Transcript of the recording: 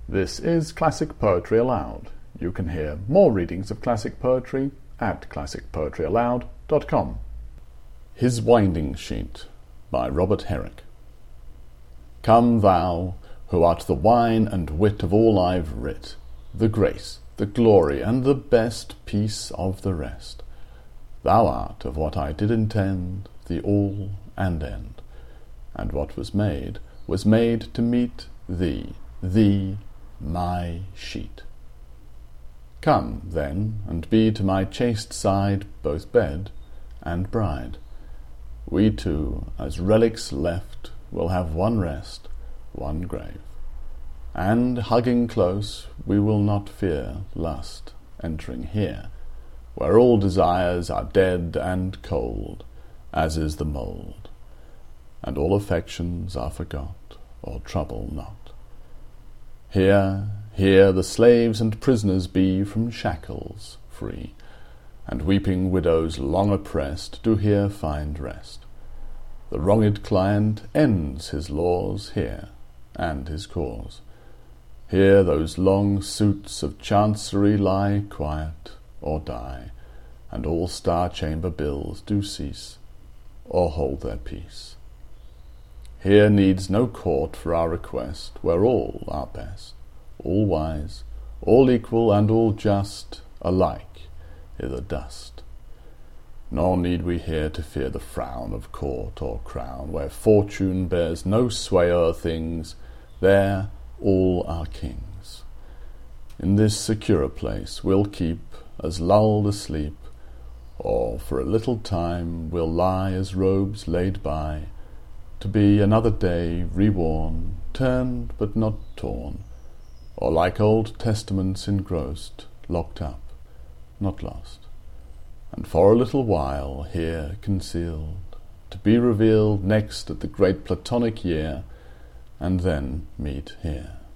This is Classic Poetry Aloud. You can hear more readings of classic poetry at classicpoetryaloud.com. His Winding Sheet by Robert Herrick. Come thou, who art the wine and wit of all I've writ, the grace, the glory, and the best piece of the rest. Thou art of what I did intend, the all and end, and what was made to meet thee, my sheet. Come, then, and be to my chaste side both bed and bride. We two, as relics left, will have one rest, one grave. And, hugging close, we will not fear lust entering here, where all desires are dead and cold, as is the mould, and all affections are forgot, or trouble not. Here the slaves and prisoners be from shackles free, and weeping widows long oppressed do here find rest. The wronged client ends his laws here, and his cause. Here those long suits of chancery lie quiet or die, and all star-chamber bills do cease, or hold their peace. Here needs no court for our request, where all are best, all wise, all equal, and all just, alike i' the dust. Nor need we here to fear the frown of court or crown, where fortune bears no sway o'er things, there all are kings. In this securer place we'll keep as lulled asleep, or for a little time we'll lie as robes laid by, to be another day reworn, turned but not torn, or like Old Testaments engrossed, locked up, not lost, and for a little while here concealed, to be revealed next at the great Platonic year, and then meet here.